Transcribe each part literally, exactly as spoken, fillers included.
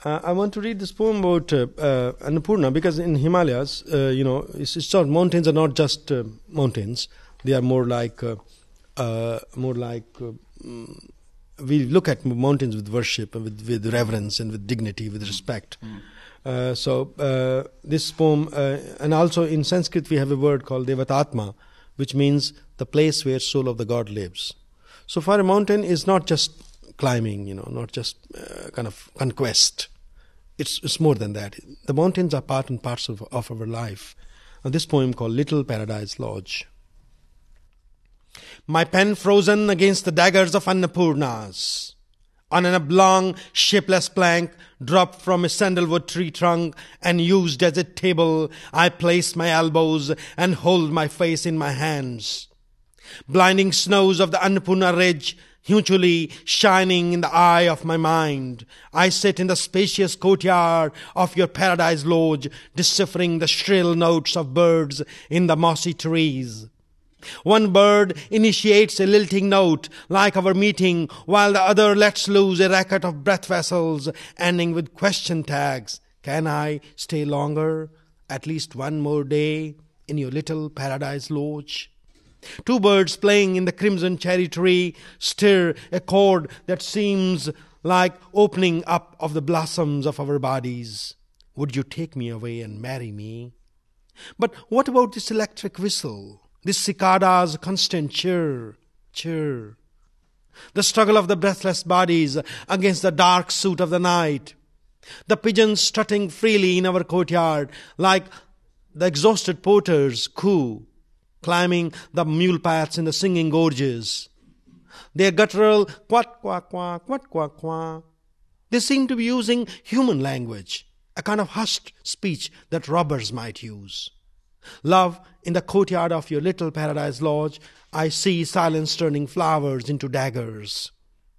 Uh, I want to read this poem about uh, uh, Annapurna, because in Himalayas, uh, you know, it's, it's not, mountains are not just uh, mountains. They are more like, uh, uh, more like, uh, mm, we look at mountains with worship, with, with reverence and with dignity, with respect. Mm. Uh, so uh, this poem, uh, and also in Sanskrit we have a word called Devatatma, which means the place where soul of the God lives. So for a mountain is not just climbing, you know, not just uh, kind of conquest. It's, it's more than that. The mountains are part and parcel of, of our life. Now, this poem called Little Paradise Lodge. My pen frozen against the daggers of Annapurnas. On an oblong, shapeless plank, dropped from a sandalwood tree trunk and used as a table, I place my elbows and hold my face in my hands. Blinding snows of the Annapurna ridge hugely shining in the eye of my mind, I sit in the spacious courtyard of your paradise lodge, deciphering the shrill notes of birds in the mossy trees. One bird initiates a lilting note like our meeting, while the other lets loose a racket of breath vessels ending with question tags. Can I stay longer, at least one more day, in your little paradise lodge? Two birds playing in the crimson cherry tree stir a chord that seems like opening up of the blossoms of our bodies. Would you take me away and marry me? But what about this electric whistle? This cicada's constant chirr, chirr. The struggle of the breathless bodies against the dark soot of the night. The pigeons strutting freely in our courtyard like the exhausted porters coo, climbing the mule paths in the singing gorges. Their guttural quack, quack, quack, quack, quack, quack. They seem to be using human language, a kind of hushed speech that robbers might use. Love, in the courtyard of your little paradise lodge, I see silence turning flowers into daggers.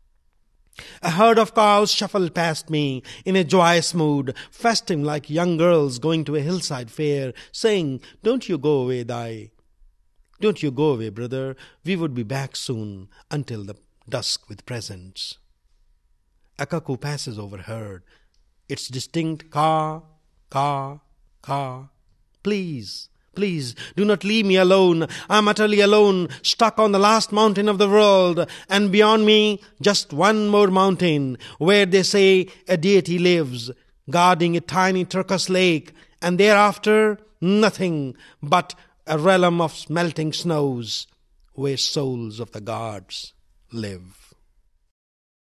A herd of cows shuffle past me in a joyous mood, festive like young girls going to a hillside fair, saying, "Don't you go away, Dai. Don't you go away, brother. We would be back soon, until the dusk with presents." A cuckoo passes overheard. Its distinct caw, caw, caw. Please, please, do not leave me alone. I am utterly alone, stuck on the last mountain of the world, and beyond me, just one more mountain, where they say a deity lives, guarding a tiny turquoise lake, and thereafter, nothing but a realm of melting snows, where souls of the gods live.